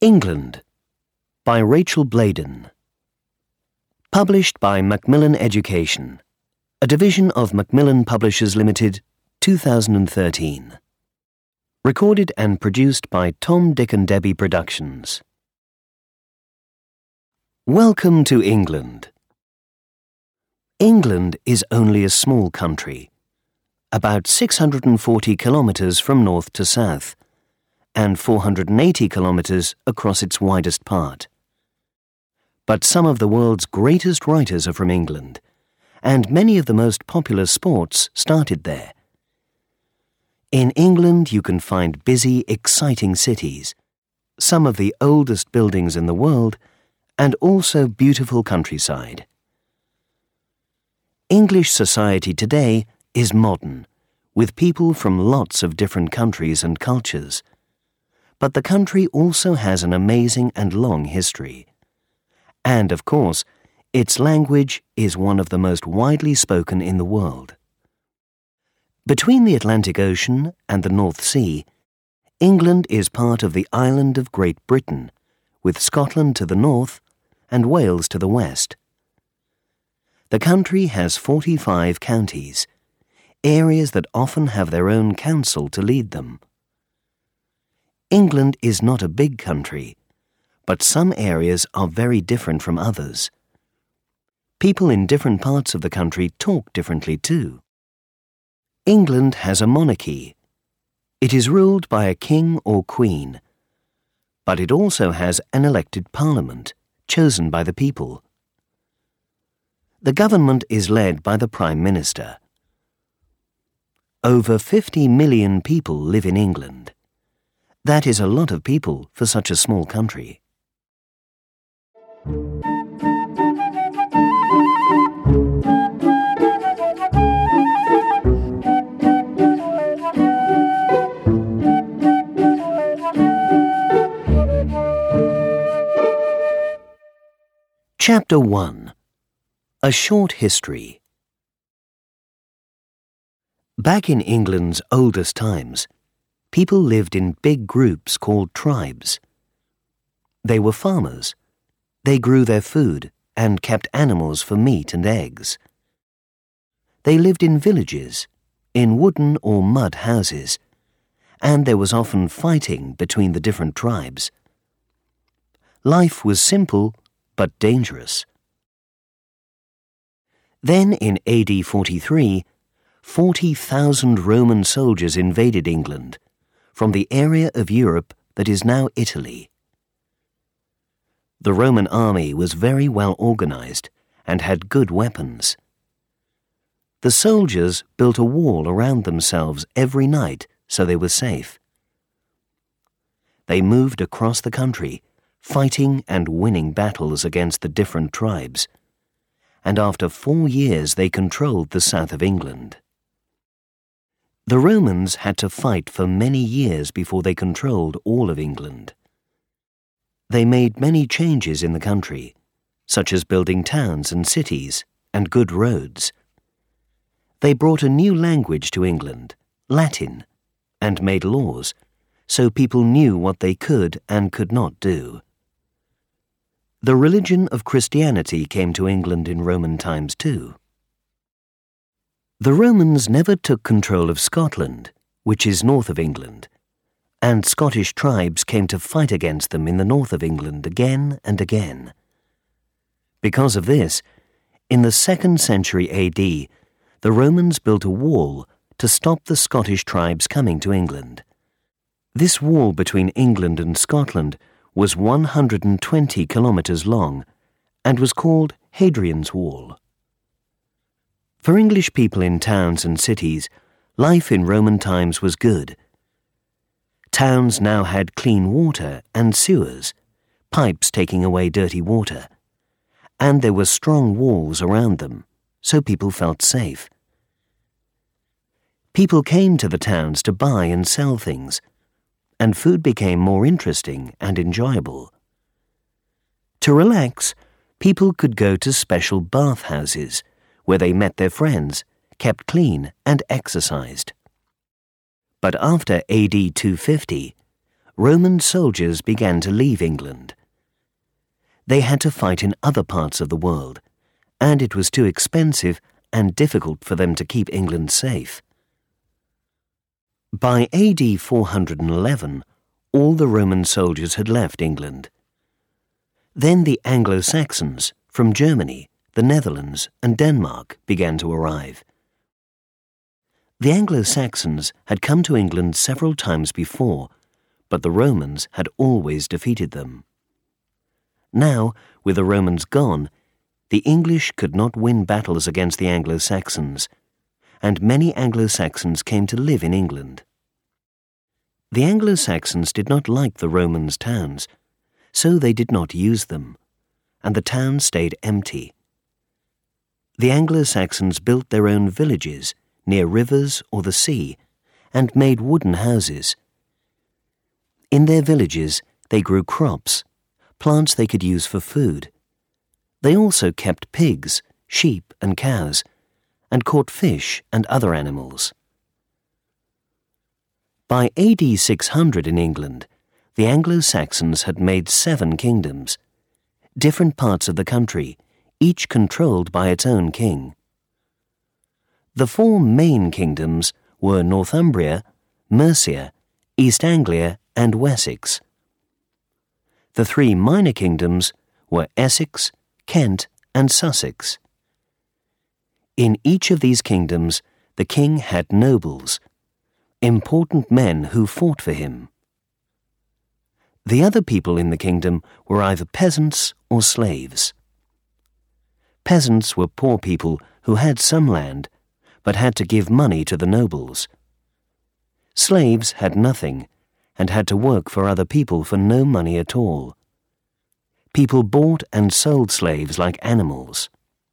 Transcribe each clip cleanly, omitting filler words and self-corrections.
England by Rachel Bladen. Published by Macmillan Education, a division of Macmillan Publishers Limited, 2013. Recorded and produced by Tom, Dick and Debbie Productions. Welcome to England. England is only a small country, about 640 kilometres from north to south, and 480 kilometres across its widest part. But some of the world's greatest writers are from England, and many of the most popular sports started there. In England you can find busy, exciting cities, some of the oldest buildings in the world, and also beautiful countryside. English society today is modern, with people from lots of different countries and cultures. But the country also has an amazing and long history. And, of course, its language is one of the most widely spoken in the world. Between the Atlantic Ocean and the North Sea, England is part of the island of Great Britain, with Scotland to the north and Wales to the west. The country has 45 counties, areas that often have their own council to lead them. England is not a big country, but some areas are very different from others. People in different parts of the country talk differently too. England has a monarchy. It is ruled by a king or queen, but it also has an elected parliament, chosen by the people. The government is led by the Prime Minister. Over 50 million people live in England. That is a lot of people for such a small country. Chapter 1. A Short History. Back in England's oldest times, people lived in big groups called tribes. They were farmers. They grew their food and kept animals for meat and eggs. They lived in villages, in wooden or mud houses, and there was often fighting between the different tribes. Life was simple but dangerous. Then in AD 43, 40,000 Roman soldiers invaded England from the area of Europe that is now Italy. The Roman army was very well organized and had good weapons. The soldiers built a wall around themselves every night so they were safe. They moved across the country, fighting and winning battles against the different tribes, and after 4 years they controlled the south of England. The Romans had to fight for many years before they controlled all of England. They made many changes in the country, such as building towns and cities and good roads. They brought a new language to England, Latin, and made laws, so people knew what they could and could not do. The religion of Christianity came to England in Roman times too. The Romans never took control of Scotland, which is north of England, and Scottish tribes came to fight against them in the north of England again and again. Because of this, in the 2nd century AD, the Romans built a wall to stop the Scottish tribes coming to England. This wall between England and Scotland was 120 kilometres long and was called Hadrian's Wall. For English people in towns and cities, life in Roman times was good. Towns now had clean water and sewers, pipes taking away dirty water, and there were strong walls around them, so people felt safe. People came to the towns to buy and sell things, and food became more interesting and enjoyable. To relax, people could go to special bathhouses, where they met their friends, kept clean and exercised. But after AD 250, Roman soldiers began to leave England. They had to fight in other parts of the world, and it was too expensive and difficult for them to keep England safe. By AD 411, all the Roman soldiers had left England. Then the Anglo-Saxons from Germany, the Netherlands, and Denmark began to arrive. The Anglo-Saxons had come to England several times before, but the Romans had always defeated them. Now, with the Romans gone, the English could not win battles against the Anglo-Saxons, and many Anglo-Saxons came to live in England. The Anglo-Saxons did not like the Romans' towns, so they did not use them, and the towns stayed empty. The Anglo-Saxons built their own villages near rivers or the sea, and made wooden houses. In their villages, they grew crops, plants they could use for food. They also kept pigs, sheep, and cows, and caught fish and other animals. By AD 600 in England, the Anglo-Saxons had made 7 kingdoms, different parts of the country, each controlled by its own king. The 4 main kingdoms were Northumbria, Mercia, East Anglia, and Wessex. The 3 minor kingdoms were Essex, Kent, and Sussex. In each of these kingdoms, the king had nobles, important men who fought for him. The other people in the kingdom were either peasants or slaves. Peasants were poor people who had some land, but had to give money to the nobles. Slaves had nothing, and had to work for other people for no money at all. People bought and sold slaves like animals.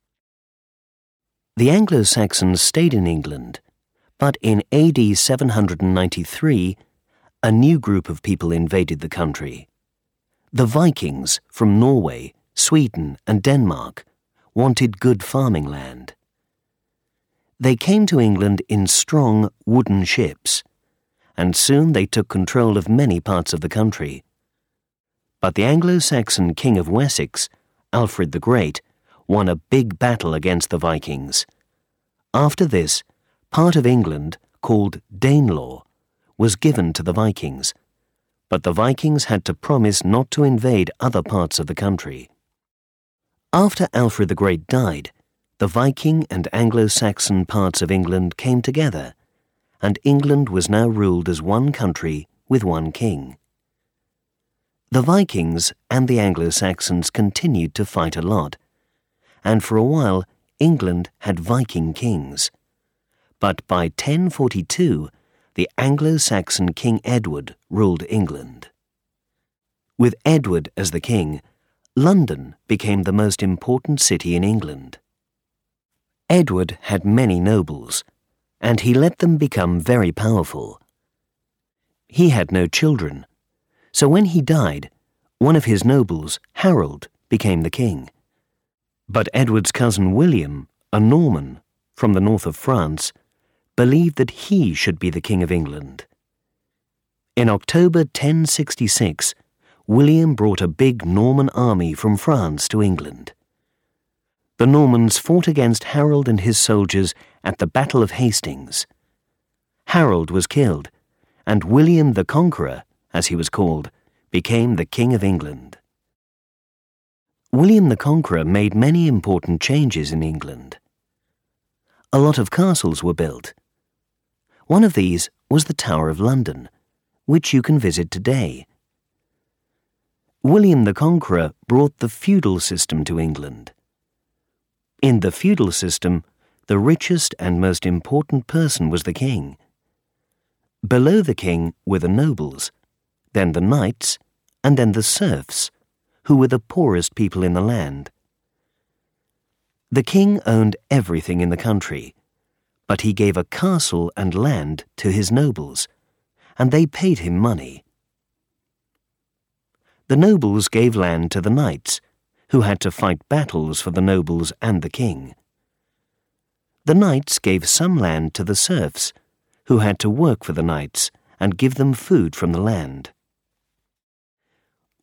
The Anglo-Saxons stayed in England, but in AD 793, a new group of people invaded the country. The Vikings from Norway, Sweden, and Denmark wanted good farming land. They came to England in strong wooden ships, and soon they took control of many parts of the country. But the Anglo-Saxon king of Wessex, Alfred the Great, won a big battle against the Vikings. After this, part of England, called Danelaw, was given to the Vikings, but the Vikings had to promise not to invade other parts of the country. After Alfred the Great died, the Viking and Anglo-Saxon parts of England came together, and England was now ruled as one country with one king. The Vikings and the Anglo-Saxons continued to fight a lot, and for a while England had Viking kings. But by 1042, the Anglo-Saxon King Edward ruled England. With Edward as the king, London became the most important city in England. Edward had many nobles, and he let them become very powerful. He had no children, so when he died, one of his nobles, Harold, became the king. But Edward's cousin William, a Norman from the north of France, believed that he should be the king of England. In October 1066, William brought a big Norman army from France to England. The Normans fought against Harold and his soldiers at the Battle of Hastings. Harold was killed, and William the Conqueror, as he was called, became the King of England. William the Conqueror made many important changes in England. A lot of castles were built. One of these was the Tower of London, which you can visit today. William the Conqueror brought the feudal system to England. In the feudal system, the richest and most important person was the king. Below the king were the nobles, then the knights, and then the serfs, who were the poorest people in the land. The king owned everything in the country, but he gave a castle and land to his nobles, and they paid him money. The nobles gave land to the knights, who had to fight battles for the nobles and the king. The knights gave some land to the serfs, who had to work for the knights and give them food from the land.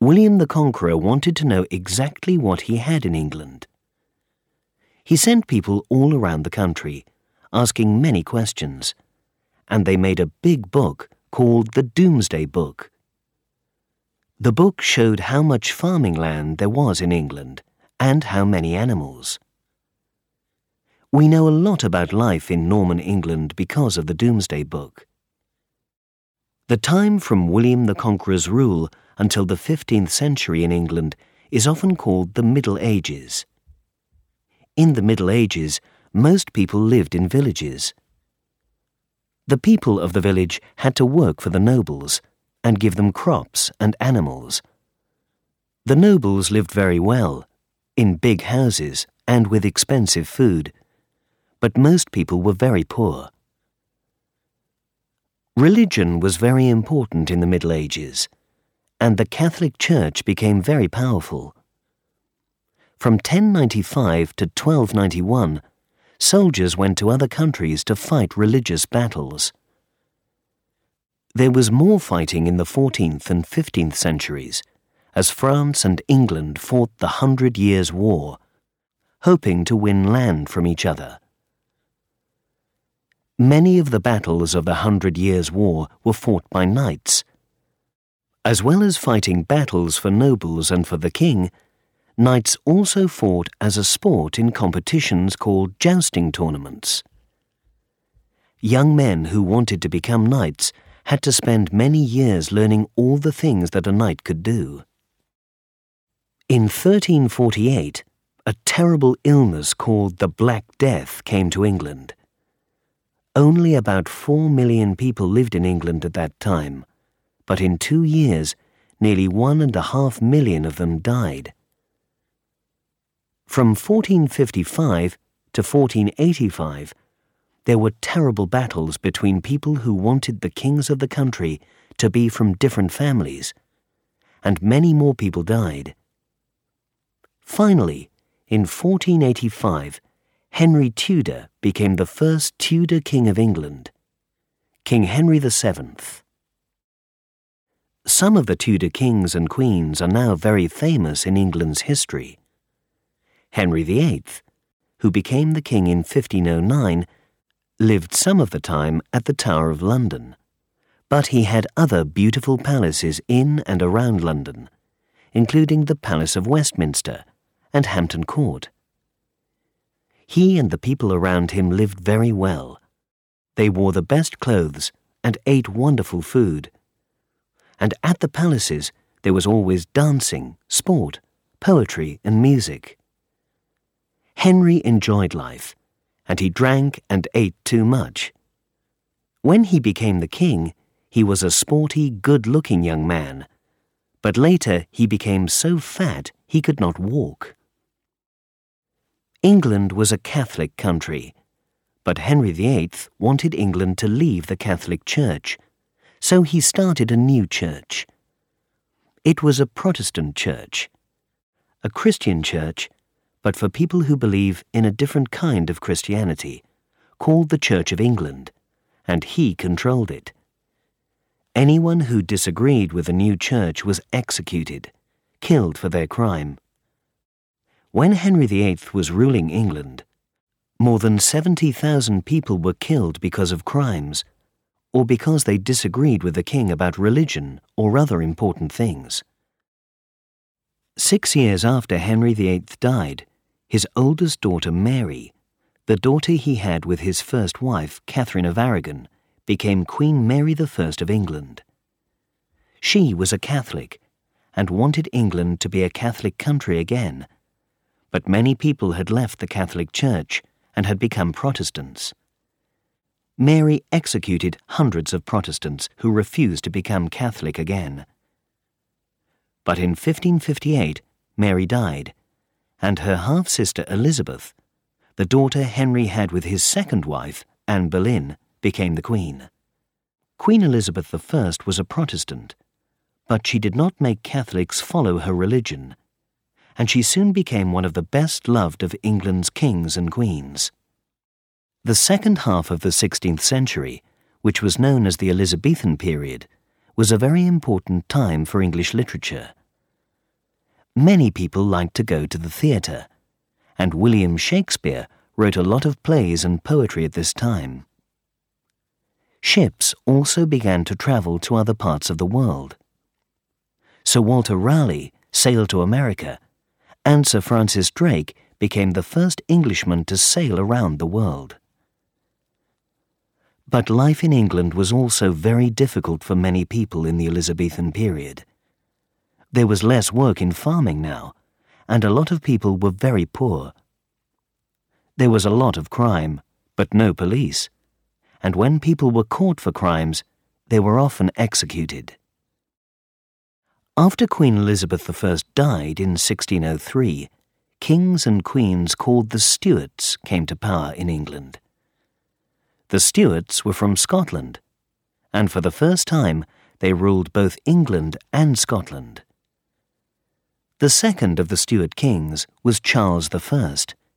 William the Conqueror wanted to know exactly what he had in England. He sent people all around the country, asking many questions, and they made a big book called the Domesday Book. The book showed how much farming land there was in England and how many animals. We know a lot about life in Norman England because of the Domesday Book. The time from William the Conqueror's rule until the 15th century in England is often called the Middle Ages. In the Middle Ages, most people lived in villages. The people of the village had to work for the nobles and give them crops and animals. The nobles lived very well, in big houses and with expensive food, but most people were very poor. Religion was very important in the Middle Ages, and the Catholic Church became very powerful. From 1095 to 1291, soldiers went to other countries to fight religious battles. There was more fighting in the 14th and 15th centuries, as France and England fought the 100 Years' War, hoping to win land from each other. Many of the battles of the 100 Years' War were fought by knights. As well as fighting battles for nobles and for the king, knights also fought as a sport in competitions called jousting tournaments. Young men who wanted to become knights had to spend many years learning all the things that a knight could do. In 1348, a terrible illness called the Black Death came to England. Only about 4 million people lived in England at that time, but in 2 years, nearly 1.5 million of them died. From 1455 to 1485, there were terrible battles between people who wanted the kings of the country to be from different families, and many more people died. Finally, in 1485, Henry Tudor became the first Tudor King of England, King Henry VII. Some of the Tudor kings and queens are now very famous in England's history. Henry VIII, who became the king in 1509, lived some of the time at the Tower of London, but he had other beautiful palaces in and around London, including the Palace of Westminster and Hampton Court. He and the people around him lived very well. They wore the best clothes and ate wonderful food. And at the palaces there was always dancing, sport, poetry and music. Henry enjoyed life, and he drank and ate too much. When he became the king, he was a sporty, good-looking young man, but later he became so fat he could not walk. England was a Catholic country, but Henry VIII wanted England to leave the Catholic Church, so he started a new church. It was a Protestant church, a Christian church, but for people who believe in a different kind of Christianity, called the Church of England, and he controlled it. Anyone who disagreed with the new church was executed, killed for their crime. When Henry VIII was ruling England, more than 70,000 people were killed because of crimes, or because they disagreed with the king about religion or other important things. 6 years after Henry VIII died, his oldest daughter Mary, the daughter he had with his first wife, Catherine of Aragon, became Queen Mary I of England. She was a Catholic and wanted England to be a Catholic country again, but many people had left the Catholic Church and had become Protestants. Mary executed hundreds of Protestants who refused to become Catholic again. But in 1558, Mary died, and her half-sister Elizabeth, the daughter Henry had with his second wife, Anne Boleyn, became the queen. Queen Elizabeth I was a Protestant, but she did not make Catholics follow her religion, and she soon became one of the best-loved of England's kings and queens. The second half of the 16th century, which was known as the Elizabethan period, was a very important time for English literature. Many people liked to go to the theatre, and William Shakespeare wrote a lot of plays and poetry at this time. Ships also began to travel to other parts of the world. Sir Walter Raleigh sailed to America, and Sir Francis Drake became the first Englishman to sail around the world. But life in England was also very difficult for many people in the Elizabethan period. There was less work in farming now, and a lot of people were very poor. There was a lot of crime, but no police, and when people were caught for crimes, they were often executed. After Queen Elizabeth I died in 1603, kings and queens called the Stuarts came to power in England. The Stuarts were from Scotland, and for the first time they ruled both England and Scotland. The second of the Stuart kings was Charles I.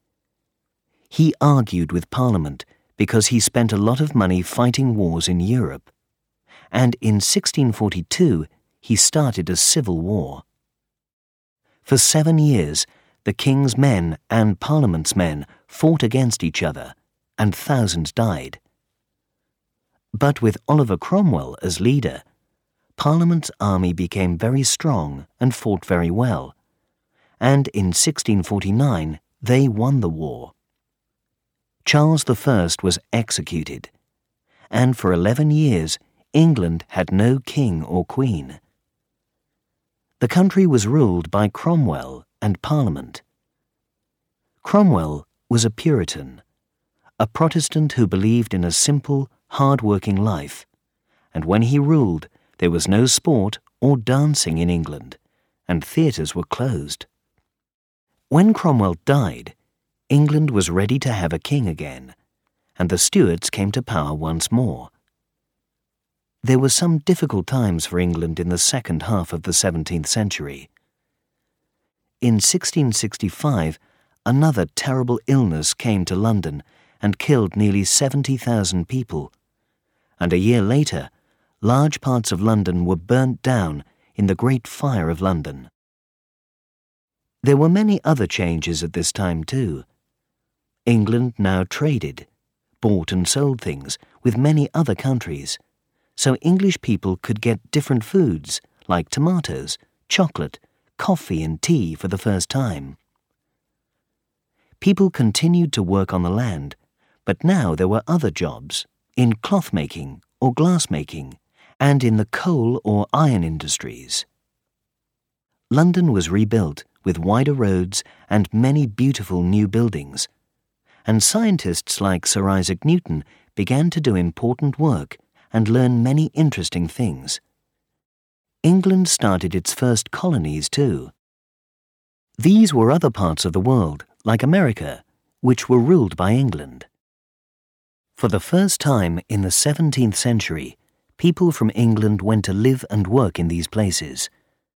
He argued with Parliament because he spent a lot of money fighting wars in Europe, and in 1642 he started a civil war. For 7 years, the king's men and Parliament's men fought against each other, and thousands died. But with Oliver Cromwell as leader, Parliament's army became very strong and fought very well, and in 1649 they won the war. Charles I was executed, and for 11 years England had no king or queen. The country was ruled by Cromwell and Parliament. Cromwell was a Puritan, a Protestant who believed in a simple, hard-working life, and when he ruled, there was no sport or dancing in England, and theatres were closed. When Cromwell died, England was ready to have a king again, and the Stuarts came to power once more. There were some difficult times for England in the second half of the 17th century. In 1665, another terrible illness came to London and killed nearly 70,000 people, and a year later, large parts of London were burnt down in the Great Fire of London. There were many other changes at this time too. England now traded, bought and sold things with many other countries, so English people could get different foods like tomatoes, chocolate, coffee and tea for the first time. People continued to work on the land, but now there were other jobs in cloth making or glass making and in the coal or iron industries. London was rebuilt with wider roads and many beautiful new buildings, and scientists like Sir Isaac Newton began to do important work and learn many interesting things. England started its first colonies too. These were other parts of the world, like America, which were ruled by England. For the first time in the 17th century, people from England went to live and work in these places.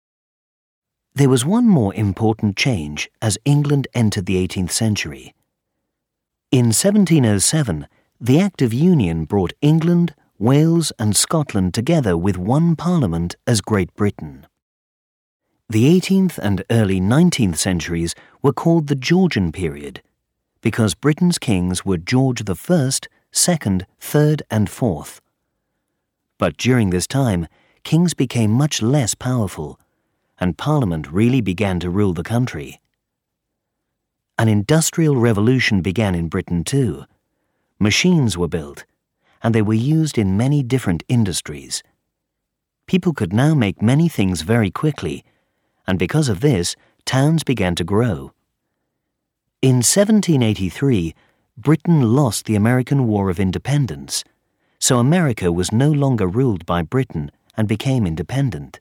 There was one more important change as England entered the 18th century. In 1707, the Act of Union brought England, Wales and Scotland together with one parliament as Great Britain. The 18th and early 19th centuries were called the Georgian period because Britain's kings were George I, II, III and IV. But during this time, kings became much less powerful, and Parliament really began to rule the country. An industrial revolution began in Britain too. Machines were built, and they were used in many different industries. People could now make many things very quickly, and because of this, towns began to grow. In 1783, Britain lost the American War of Independence, so America was no longer ruled by Britain and became independent.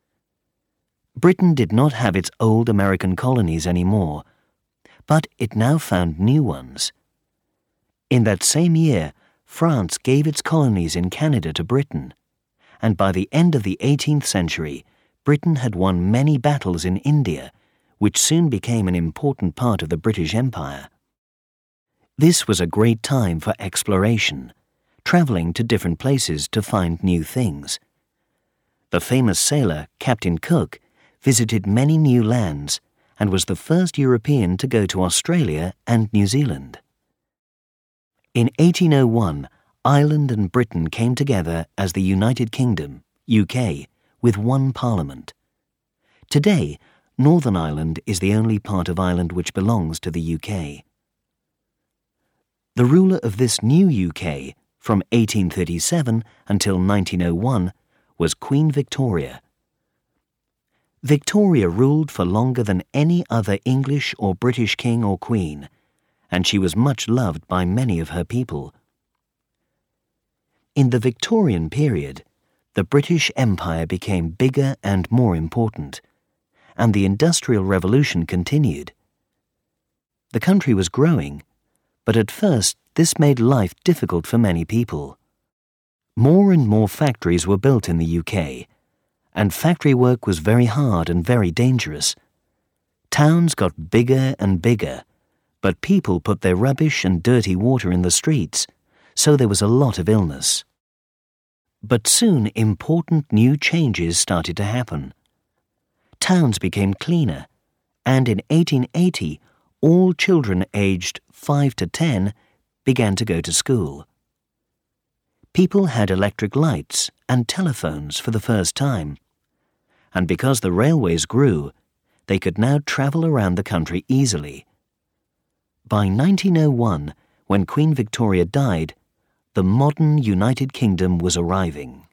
Britain did not have its old American colonies anymore, but it now found new ones. In that same year, France gave its colonies in Canada to Britain, and by the end of the 18th century, Britain had won many battles in India, which soon became an important part of the British Empire. This was a great time for exploration, traveling to different places to find new things. The famous sailor, Captain Cook, visited many new lands and was the first European to go to Australia and New Zealand. In 1801, Ireland and Britain came together as the United Kingdom, UK, with one parliament. Today, Northern Ireland is the only part of Ireland which belongs to the UK. The ruler of this new UK, from 1837 until 1901, was Queen Victoria. Victoria ruled for longer than any other English or British king or queen, and she was much loved by many of her people. In the Victorian period, the British Empire became bigger and more important, and the Industrial Revolution continued. The country was growing, but at first this made life difficult for many people. More and more factories were built in the UK, and factory work was very hard and very dangerous. Towns got bigger and bigger, but people put their rubbish and dirty water in the streets, so there was a lot of illness. But soon important new changes started to happen. Towns became cleaner, and in 1880 all children aged 5 to 10 began to go to school. People had electric lights and telephones for the first time, and because the railways grew, they could now travel around the country easily. By 1901, when Queen Victoria died, the modern United Kingdom was arriving.